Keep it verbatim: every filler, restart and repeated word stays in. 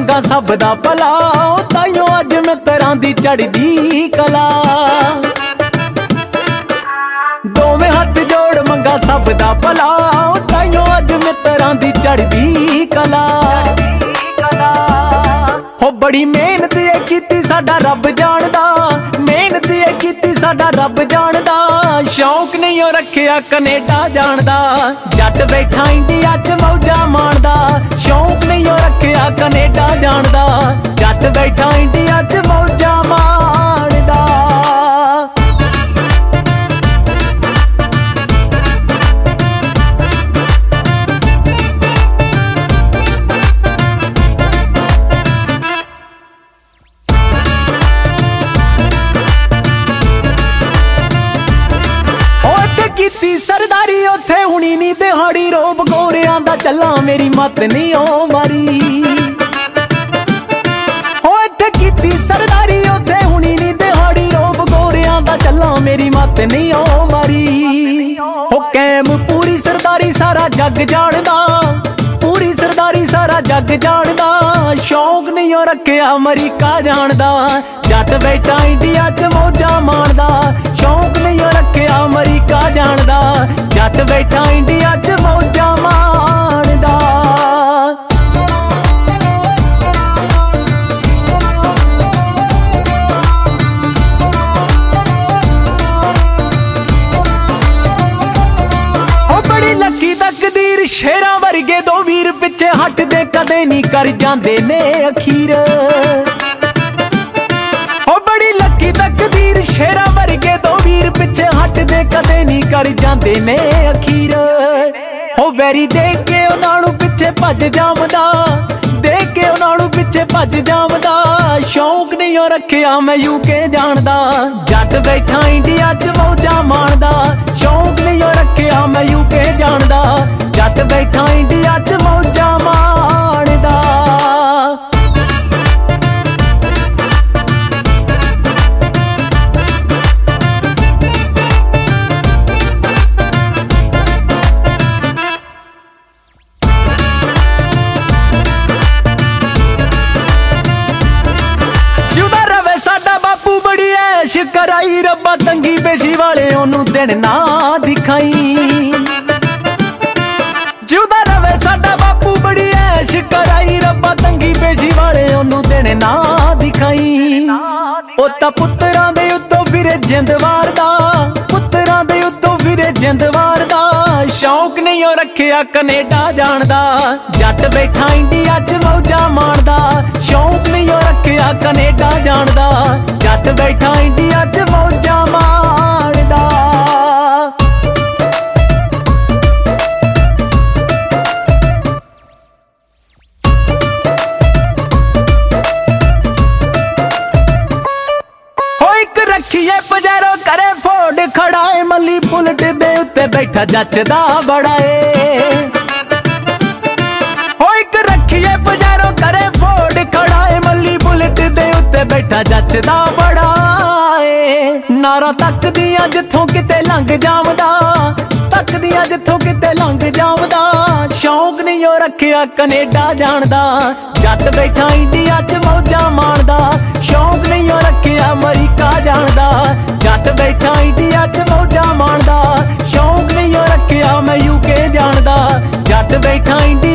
मंगा सब दा भला, ताइयों अज मित्रां दी चढ़दी कला। दोवें हथ जोड़ मंगा सब दा भला, ताइयों अज मित्रां दी चढ़दी कला। हो बड़ी मेहनत है कीती साडा रब जानदा, मेहनत है कीती साडा रब जानदा। शौक नहीं हो रखिया कनेडा जानदा, जट बैठा इंडिया च मौजा माणदा। शौक नहीं हो रखिया कनेडा जानदा, जट बैठा इंडिया च मौजा माणदा। कीती सरदारी उथे हुणी नी दिहाड़ी, रोब गोरियां दा चला मेरी मत नहीं ओ मारी। हो इत्थे कीती सरदारी उथे हुणी नी दिहाड़ी, रोब गोरियां दा चला मेरी मत नहीं ओ मारी। हो कैम पूरी सरदारी सारा जग जानदा, पूरी सरदारी सारा जग जानदा। शौक नहीं हो रखिया अमरीका जानदा, जट बैठा इंडिया च मौजा माणदा। शौक नहीं हो रखिया अमरीका जानदा, जट बैठा इंडिया च मौजा माणदा। हो बड़ी लकी तकदीर शेरां वर्गे दो वीर पिछे हटदे कदे नहीं कर जांदे ने अखीर। हो बड़ी लकी तकदीर शेरां वर्गे दो वीर पिछे हटदे कदे नहीं कर जांदे ने अखीर। हो वैरी देख के उन्हां नूं पिछे भज जावदा, देख के उन्हां नूं पिछे भज जावदा। शौक नहीं हो रखिया मैं यूके जानदा, जट बैठा इंडिया च मौजा माणदा। शौक नहीं हो रखिया मैं यूके जानदा, जट बैठा इंडिया च मौजा माणदा। कराई रब्बा तंगी बेशी वाले ओनू दिन ना दिखाई। जिउदा रवे साडा बापू बड़ी ऐश कराई रब्बा तंगी बेशी वाले ओनू दिन ना दिखाई। ओ तां पुत्तरां दे उत्तों फिरे जिंद वारदा, पुत्तरां दे उत्तों फिरे जिंद वारदा। शौक नहीं हो रखिया कनेडा जानदा, जट बैठा इंडिया च मौजा माणदा। शौक नहीं हो रखिया कनेडा जानदा, जट बैठा इंडिया च मौजा माणदा। हो एक रखिए पजेरो करे फोड़ खड़ाए, मली बुलट दे उत्ते बैठा जचदा बड़ा ए। हो एक रखिए पजेरो करे फोड़ खड़ाए, मली बुलट दे उत्ते बैठा जचदा बड़ा ए। नारा तक दिया जिथों किते लंघ जावदा, तक दिया जिथों किते लंघ जावदा। शौक नहीं हो रखिया कनेडा जानदा, जट बैठा इंडिया च मौजा माणदा। शौक नहीं हो रखिया अमरीका जानदा, जट बैठा इंडिया च मौजा माणदा। शौक नहीं हो रखिया मैं यूके जानदा, जट बैठा इंडिया